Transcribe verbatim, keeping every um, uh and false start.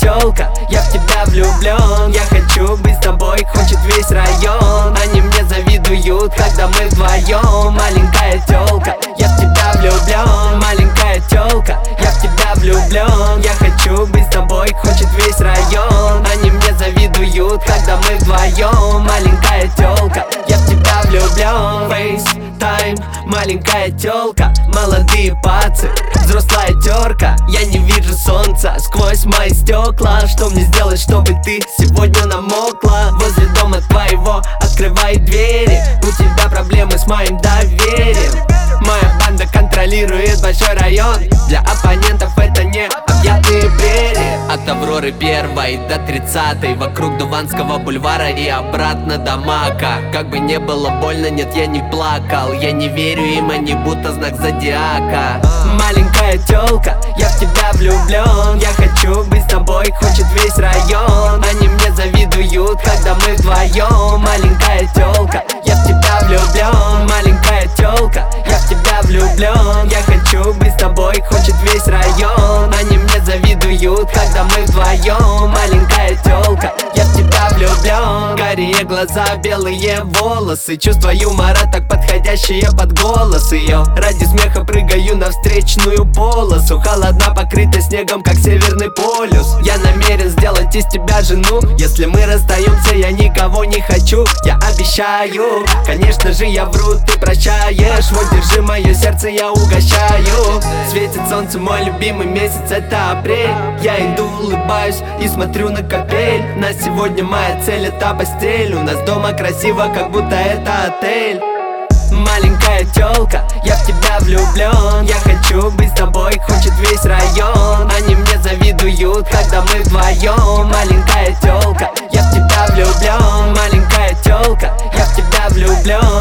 тёлка, я в тебя влюблен. Я хочу быть с тобой, хочет весь район. Они мне завидуют, когда мы вдвоем. Маленькая тёлка, я в тебя влюблен. Маленькая тёлка, я в тебя влюблен. Я хочу быть с тобой, хочет весь район. Они мне завидуют, когда мы вдвоем. Маленькая тёлка, я в тебя влюблен. FaceTime, маленькая тёлка, молодые пацы, взрослая терка. Я не вижу солнца сквозь мои стекла. Что мне сделать, чтобы ты сегодня намокла? Возле дома твоего открывай двери. У тебя проблемы с моим доверием. Моя банда контролирует большой район. Для оппонентов это не объятные прерии. От Авроры первой до тридцатой, вокруг Дуванского бульвара и обратно до Мака. Как бы не было больно, нет, я не плакал. Я не верю им, они будто знак зодиака. Маленькая тёлка, я в тебя влюблен. Я хочу быть с тобой, хочет весь район. Они мне завидуют, когда мы вдвоем. Маленькая тёлка, я в тебя влюблен. Маленькая тёлка, я в тебя влюблен. Я хочу быть с тобой, хочет весь район. Они мне завидуют, когда мы вдвоем. Маленькая тёлка, я в тебя влюблен. Карие глаза, белые волосы, чувство юмора так подходящее под голос ее. Ради смеха прыгаю на встречную полосу. Холодна, покрыта снегом, как северный полюс. Я намерен сделать из тебя жену. Если мы расстаемся, я никого не хочу. Я обещаю, конечно же я вру, ты прощаешь. Вот держи мое сердце, я угощаю. Светит солнце, мой любимый месяц, это апрель. Я иду, улыбаюсь и смотрю на капель. На сегодня моя цель это постель. У нас дома красиво, как будто это отель. Маленькая тёлка, я в тебя влюблен. Я хочу быть с тобой, хочет весь район. Они мне завидуют, когда мы вдвоем. Маленькая тёлка, я в тебя влюблен. Маленькая тёлка, я в тебя влюблен.